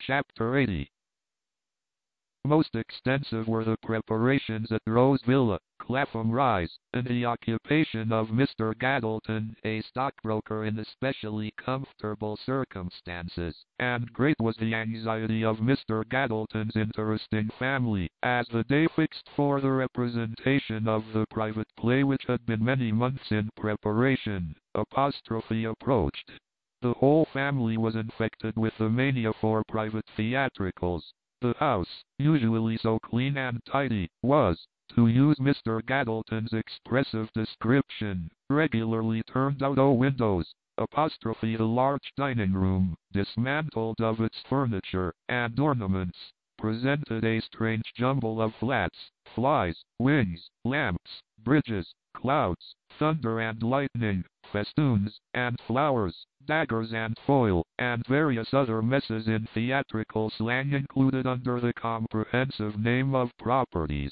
Chapter 80. Most extensive were the preparations at Rose Villa, Clapham Rise, and the occupation of Mr. Gattleton, a stockbroker in especially comfortable circumstances, and great was the anxiety of Mr. Gattleton's interesting family, as the day fixed for the representation of the private play which had been many months in preparation, approached. The whole family was infected with the mania for private theatricals. The house, usually so clean and tidy, was, to use Mr. Gattleton's expressive description, regularly turned out o' windows. The large dining room, dismantled of its furniture and ornaments, presented a strange jumble of flats, flies, wings, lamps, bridges, clouds, thunder and lightning, festoons, and flowers, daggers and foil, and various other messes in theatrical slang included under the comprehensive name of properties.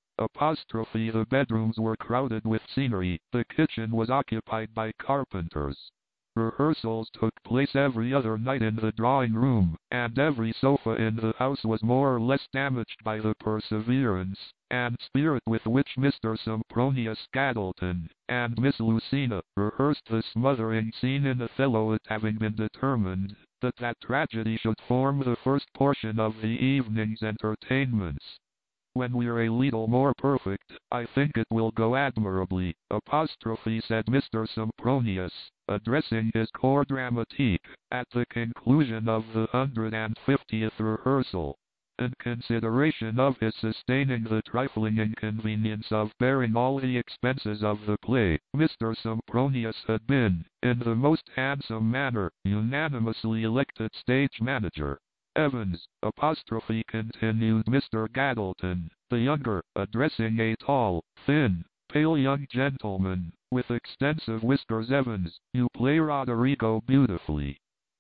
The bedrooms were crowded with scenery, the kitchen was occupied by carpenters. Rehearsals took place every other night in the drawing room, and every sofa in the house was more or less damaged by the perseverance and spirit with which Mr. Sempronius Gattleton and Miss Lucina rehearsed the smothering scene in Othello, it having been determined that tragedy should form the first portion of the evening's entertainments. When we're a little more perfect, I think it will go admirably, said Mr. Sempronius, addressing his corps dramatique, at the conclusion of the 150th rehearsal. In consideration of his sustaining the trifling inconvenience of bearing all the expenses of the play, Mr. Sempronius had been, in the most handsome manner, unanimously elected stage manager. Evans, continued Mr. Gattleton, the younger, addressing a tall, thin, pale young gentleman, with extensive whiskers. Evans, you play Roderigo beautifully.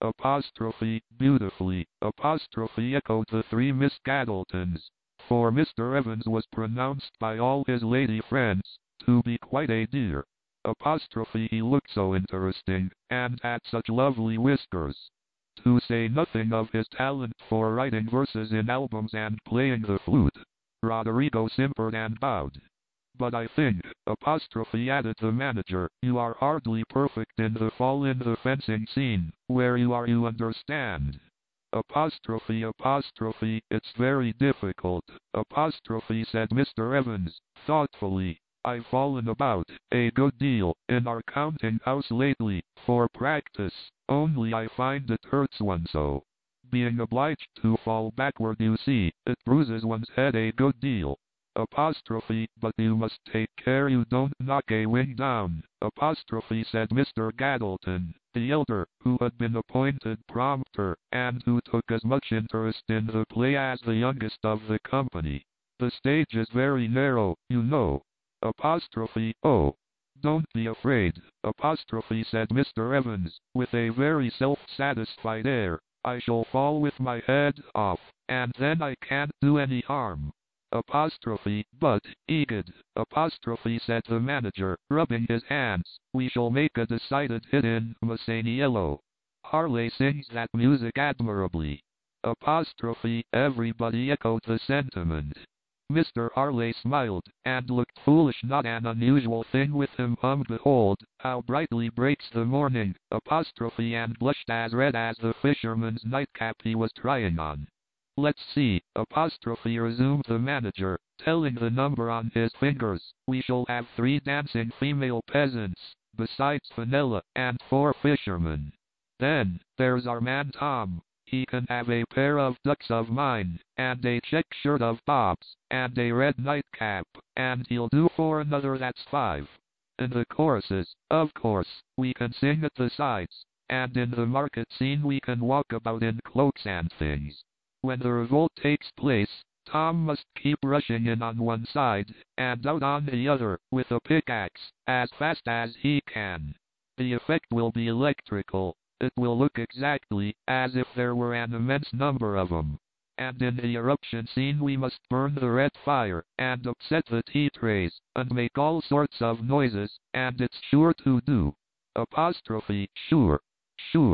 Beautifully, echoed the three Miss Gattletons, for Mr. Evans was pronounced by all his lady friends to be quite a dear. He looked so interesting, and had such lovely whiskers. To say nothing of his talent for writing verses in albums and playing the flute. Roderigo simpered and bowed. But I think, added the manager, you are hardly perfect in the fall in the fencing scene, where you are, you understand. It's very difficult, said Mr. Evans, thoughtfully. I've fallen about, a good deal, in our counting house lately, for practice, only I find it hurts one so. Being obliged to fall backward, you see, it bruises one's head a good deal. But you must take care you don't knock a wing down, said Mr. Gattleton, the elder, who had been appointed prompter, and who took as much interest in the play as the youngest of the company. The stage is very narrow, you know. Oh, don't be afraid, said Mr. Evans, with a very self-satisfied air. I shall fall with my head off, and then I can't do any harm. But, Egad, said the manager, rubbing his hands, we shall make a decided hit in Masaniello. Harley sings that music admirably. Everybody echoed the sentiment. Mr. Harley smiled, and looked foolish, not an unusual thing with him. Behold, how brightly breaks the morning, and blushed as red as the fisherman's nightcap he was trying on. Let's see, resumed the manager, telling the number on his fingers, we shall have 3 dancing female peasants, besides Fenella, and 4 fishermen. Then, there's our man Tom. He can have a pair of ducks of mine, and a check shirt of Bob's, and a red nightcap, and he'll do for another, that's 5. In the choruses, of course, we can sing at the sides, and in the market scene we can walk about in cloaks and things. When the revolt takes place, Tom must keep rushing in on one side, and out on the other, with a pickaxe, as fast as he can. The effect will be electrical. It will look exactly as if there were an immense number of 'em. And in the eruption scene we must burn the red fire, and upset the tea trays, and make all sorts of noises, and it's sure to do. Sure.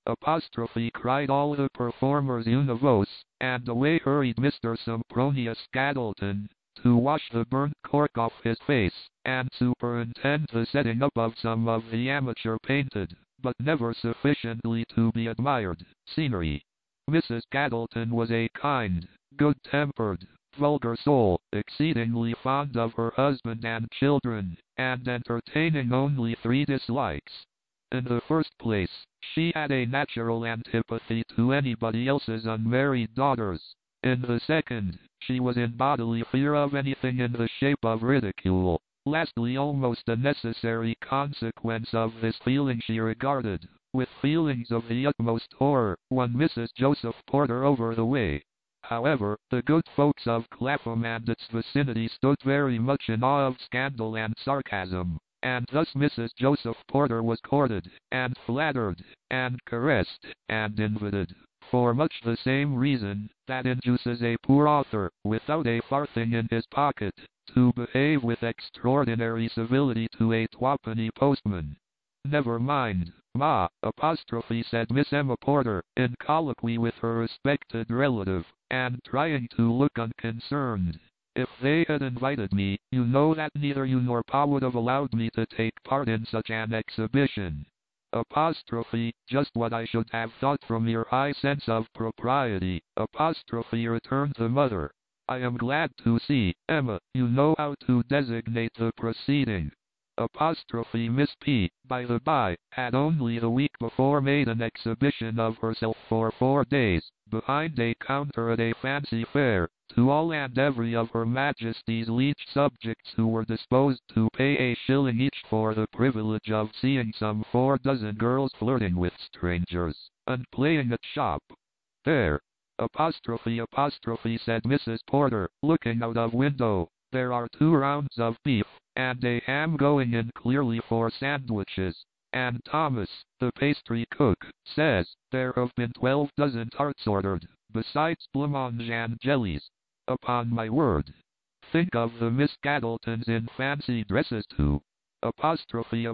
Apostrophe cried all the performers univoced, and away hurried Mr. Sempronius Gattleton, to wash the burnt cork off his face, and superintend the setting up of some of the amateur painted, but never sufficiently to be admired, scenery. Mrs. Gattleton was a kind, good-tempered, vulgar soul, exceedingly fond of her husband and children, and entertaining only three dislikes. In the first place, she had a natural antipathy to anybody else's unmarried daughters. In the second, she was in bodily fear of anything in the shape of ridicule. Lastly, almost a necessary consequence of this feeling, she regarded, with feelings of the utmost horror, one Mrs. Joseph Porter over the way. However, the good folks of Clapham and its vicinity stood very much in awe of scandal and sarcasm, and thus Mrs. Joseph Porter was courted, and flattered, and caressed, and invited, for much the same reason that induces a poor author, without a farthing in his pocket, to behave with extraordinary civility to a twopenny postman. Never mind, ma, apostrophe said Miss Emma Porter, in colloquy with her respected relative, and trying to look unconcerned. If they had invited me, you know that neither you nor pa would have allowed me to take part in such an exhibition. Apostrophe, just what I should have thought from your high sense of propriety, apostrophe returned the mother. I am glad to see, Emma, you know how to designate the proceeding. Apostrophe Miss P, by the by, had only the week before made an exhibition of herself for 4 days, behind a counter at a fancy fair, to all and every of Her Majesty's liege subjects who were disposed to pay a shilling each for the privilege of seeing some 4 dozen girls flirting with strangers, and playing at shop. There. Apostrophe said Mrs. Porter, looking out of window. There are 2 rounds of beef, and a ham going in clearly for sandwiches, and Thomas, the pastry cook, says there have been 12 dozen tarts ordered, besides blancmange and jellies. Upon my word. Think of the Miss Gattletons in fancy dresses too. Apostrophe,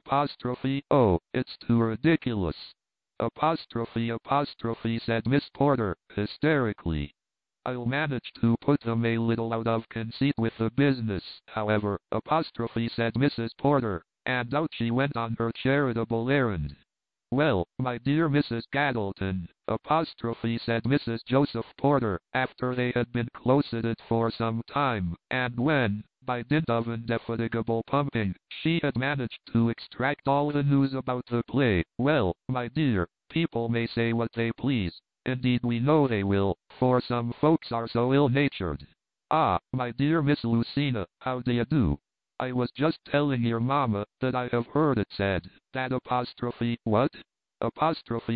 oh, it's too ridiculous. Apostrophe said Miss Porter, hysterically. I'll manage to put them a little out of conceit with the business, however, apostrophe said Mrs. Porter, and out she went on her charitable errand. Well, my dear Mrs. Gattleton, apostrophe said Mrs. Joseph Porter, after they had been closeted for some time, and when, by dint of indefatigable pumping, she had managed to extract all the news about the play. Well, my dear, people may say what they please. Indeed we know they will, for some folks are so ill-natured. Ah, my dear Miss Lucina, how do you do? I was just telling your mamma that I have heard it said, that apostrophe, what? Apostrophe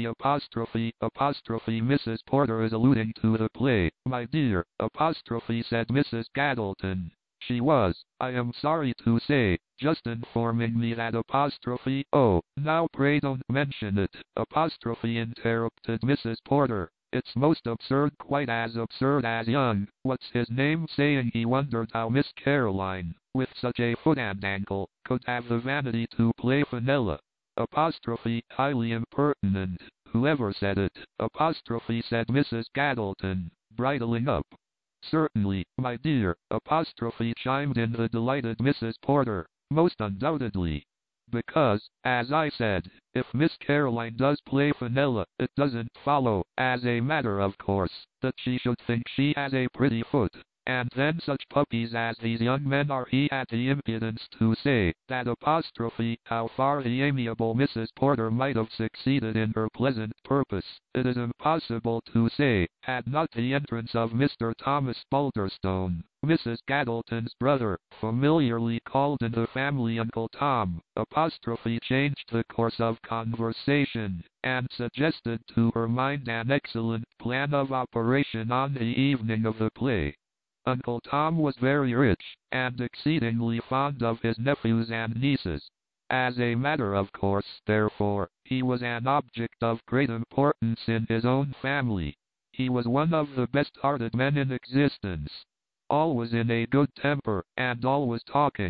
Mrs. Porter is alluding to the play, my dear, apostrophe said Mrs. Gattleton. She was, I am sorry to say, just informing me that apostrophe, oh, now pray don't mention it, apostrophe interrupted Mrs. Porter. It's most absurd, quite as absurd as young, what's his name saying he wondered how Miss Caroline, with such a foot and ankle, could have the vanity to play Fenella. Apostrophe, highly impertinent, whoever said it, apostrophe said Mrs. Gattleton, bridling up. Certainly, my dear, apostrophe chimed in the delighted Mrs. Porter, most undoubtedly. Because, as I said, if Miss Caroline does play Fenella, it doesn't follow, as a matter of course, that she should think she has a pretty foot. And then such puppies as these young men are. He had the impudence to say that apostrophe, how far the amiable Mrs. Porter might have succeeded in her pleasant purpose, it is impossible to say, had not the entrance of Mr. Thomas Balderstone, Mrs. Gattleton's brother, familiarly called in the family Uncle Tom, apostrophe changed the course of conversation, and suggested to her mind an excellent plan of operation on the evening of the play. Uncle Tom was very rich, and exceedingly fond of his nephews and nieces. As a matter of course, therefore, he was an object of great importance in his own family. He was one of the best-hearted men in existence. Always in a good temper, and always talking.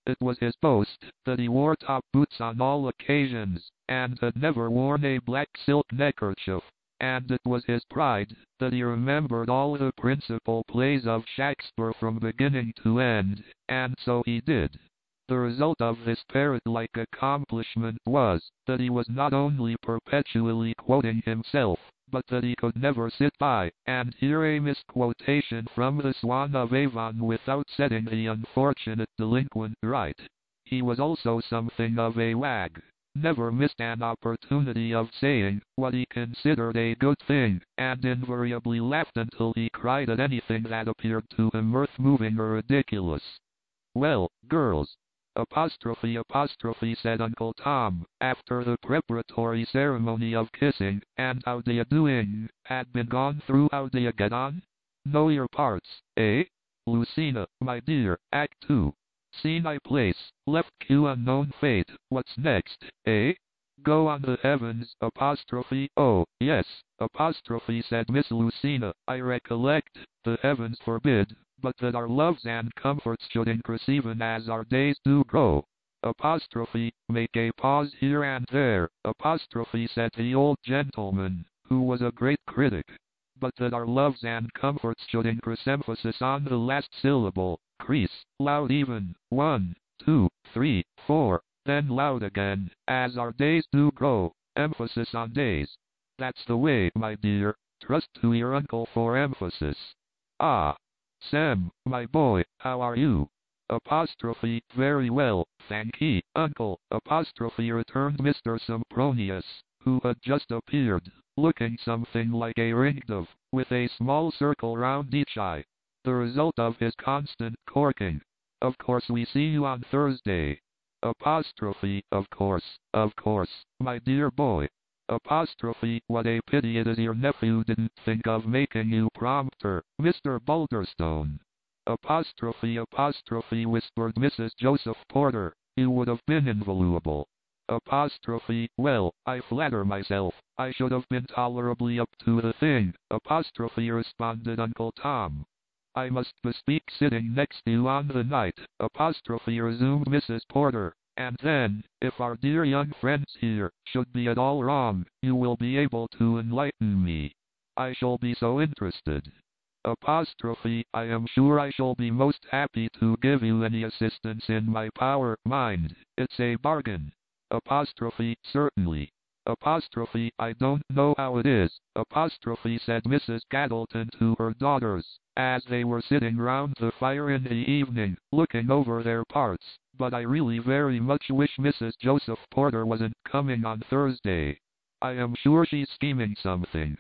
It was his boast that he wore top boots on all occasions, and had never worn a black silk neckerchief. And it was his pride that he remembered all the principal plays of Shakespeare from beginning to end, and so he did. The result of this parrot-like accomplishment was that he was not only perpetually quoting himself, but that he could never sit by and hear a misquotation from the Swan of Avon without setting the unfortunate delinquent right. He was also something of a wag. Never missed an opportunity of saying what he considered a good thing, and invariably laughed until he cried at anything that appeared to him mirth-moving or ridiculous. "Well, girls," said Uncle Tom, after the preparatory ceremony of kissing and "how d'ye doing" had been gone through. "How d'ye get on? Know your parts, eh? Lucina, my dear, Act 2. Scene I place, left cue unknown fate, what's next, eh? Go on the heavens, oh, yes, said Miss Lucina, I recollect, the heavens forbid, but that our loves and comforts should increase even as our days do grow. Make a pause here and there, said the old gentleman, who was a great critic. But that our loves and comforts should increase, emphasis on the last syllable, crease, loud even, 1, 2, 3, 4, then loud again, as our days do grow, emphasis on days. That's the way, my dear, trust to your uncle for emphasis. Ah, Sam, my boy, how are you? Very well, thank ye, uncle, returned Mr. Sempronius, who had just appeared, looking something like a ringdove, with a small circle round each eye, the result of his constant corking. Of course we see you on Thursday. Of course, my dear boy. What a pity it is your nephew didn't think of making you prompter, Mr. Balderstone. Whispered Mrs. Joseph Porter, you would have been invaluable. Well, I flatter myself, I should have been tolerably up to the thing, responded Uncle Tom. I must bespeak sitting next to you on the night, resumed Mrs. Porter, and then, if our dear young friends here should be at all wrong, you will be able to enlighten me. I shall be so interested. I am sure I shall be most happy to give you any assistance in my power. Mind, it's a bargain. Certainly. I don't know how it is, said Mrs. Gaddleton to her daughters, as they were sitting round the fire in the evening, looking over their parts, but I really very much wish Mrs. Joseph Porter wasn't coming on Thursday. I am sure she's scheming something.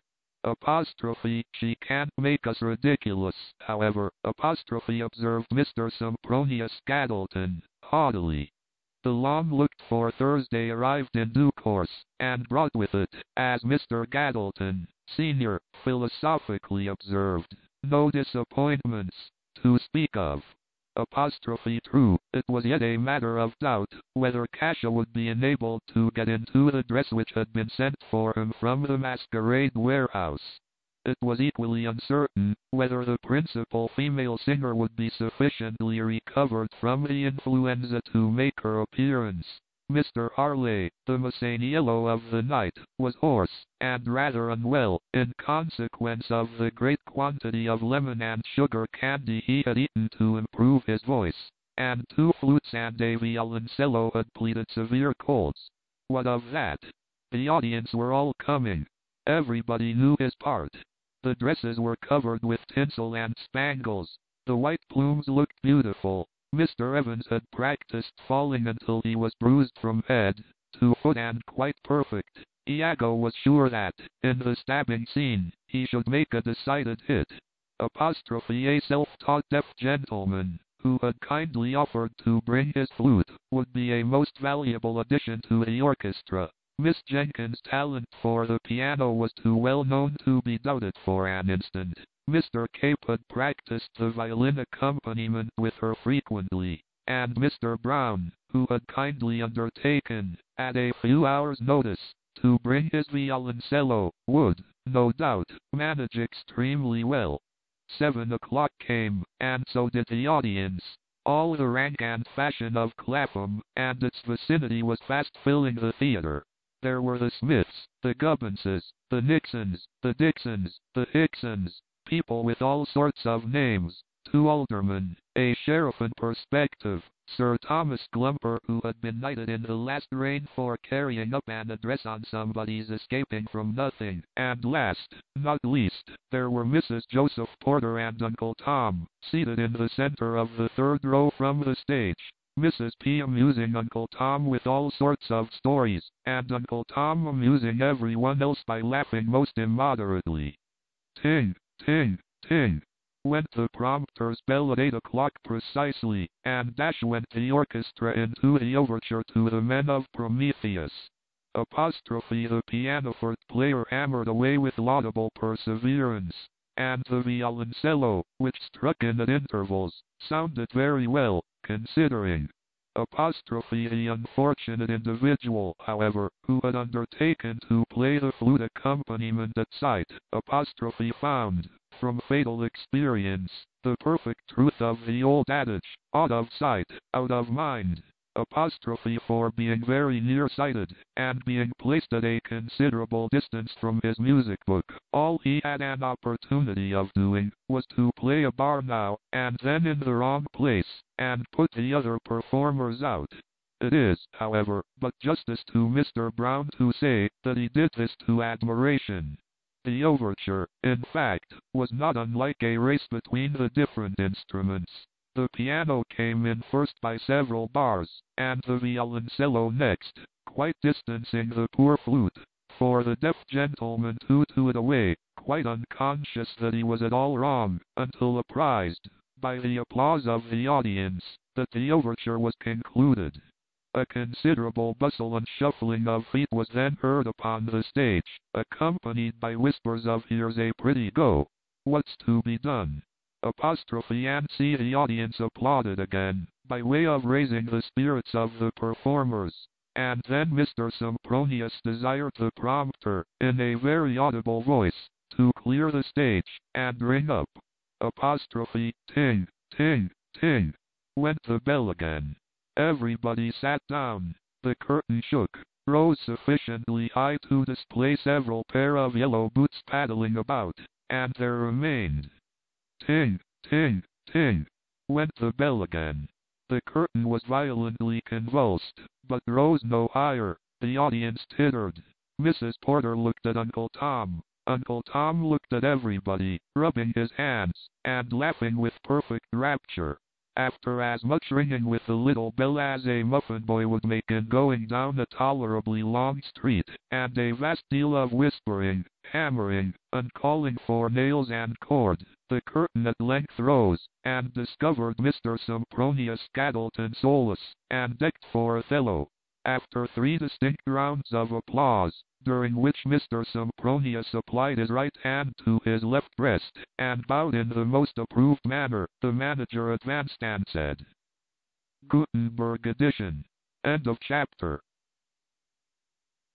She can't make us ridiculous, however, observed Mr. Sempronius Gaddleton, haughtily. The long-looked-for Thursday arrived in due course, and brought with it, as Mr. Gaddleton, Sr., philosophically observed, no disappointments to speak of. True, it was yet a matter of doubt whether Cassia would be enabled to get into the dress which had been sent for him from the masquerade warehouse. It was equally uncertain whether the principal female singer would be sufficiently recovered from the influenza to make her appearance. Mr. Harley, the Masaniello of the night, was hoarse, and rather unwell, in consequence of the great quantity of lemon and sugar candy he had eaten to improve his voice, and 2 flutes and a violoncello had pleaded severe colds. What of that? The audience were all coming. Everybody knew his part. The dresses were covered with tinsel and spangles. The white plumes looked beautiful. Mr. Evans had practiced falling until he was bruised from head to foot and quite perfect. Iago was sure that, in the stabbing scene, he should make a decided hit. A self-taught deaf gentleman, who had kindly offered to bring his flute, would be a most valuable addition to the orchestra. Miss Jenkins' talent for the piano was too well known to be doubted for an instant. Mr. Cape had practiced the violin accompaniment with her frequently, and Mr. Brown, who had kindly undertaken, at a few hours' notice, to bring his violoncello, would, no doubt, manage extremely well. 7 o'clock came, and so did the audience. All the rank and fashion of Clapham and its vicinity was fast filling the theatre. There were the Smiths, the Gubbinses, the Nixons, the Dixons, the Hicksons, people with all sorts of names, 2 aldermen, a sheriff in perspective, Sir Thomas Glumper, who had been knighted in the last reign for carrying up an address on somebody's escaping from nothing, and last, not least, there were Mrs. Joseph Porter and Uncle Tom, seated in the center of the 3rd row from the stage. Mrs. P. amusing Uncle Tom with all sorts of stories, and Uncle Tom amusing everyone else by laughing most immoderately. Ting, ting, ting, went the prompter's bell at 8 o'clock precisely, and dash went the orchestra into the overture to the Men of Prometheus. Apostrophe the pianoforte player hammered away with laudable perseverance, and the violoncello, which struck in at intervals, sounded very well, considering. Apostrophe the unfortunate individual, however, who had undertaken to play the flute accompaniment at sight, apostrophe found, from fatal experience, the perfect truth of the old adage, out of sight, out of mind. Apostrophe for being very nearsighted, and being placed at a considerable distance from his music book. All he had an opportunity of doing, was to play a bar now, and then in the wrong place, and put the other performers out. It is, however, but justice to Mr. Brown to say, that he did this to admiration. The overture, in fact, was not unlike a race between the different instruments. The piano came in first by several bars, and the violoncello next, quite distancing the poor flute, for the deaf gentleman tooted away, quite unconscious that he was at all wrong, until apprised, by the applause of the audience, that the overture was concluded. A considerable bustle and shuffling of feet was then heard upon the stage, accompanied by whispers of "Here's a pretty go! What's to be done?" Apostrophe and see the audience applauded again, by way of raising the spirits of the performers, and then Mr. Sempronius desired the prompter, in a very audible voice, to clear the stage, and ring up. Apostrophe, ting, ting, ting, went the bell again. Everybody sat down. The curtain shook, rose sufficiently high to display several pair of yellow boots paddling about, and there remained. Ting, ting, ting, went the bell again. The curtain was violently convulsed, but rose no higher. The audience tittered. Mrs. Porter looked at Uncle Tom. Uncle Tom looked at everybody, rubbing his hands, and laughing with perfect rapture. After as much ringing with the little bell as a muffin boy would make in going down a tolerably long street, and a vast deal of whispering, hammering, and calling for nails and cord, the curtain at length rose, and discovered Mr. Sempronius Gattleton solus, and decked for Othello. After 3 distinct rounds of applause, during which Mr. Sempronius applied his right hand to his left breast, and bowed in the most approved manner, the manager advanced and said, "Gutenberg edition." End of chapter.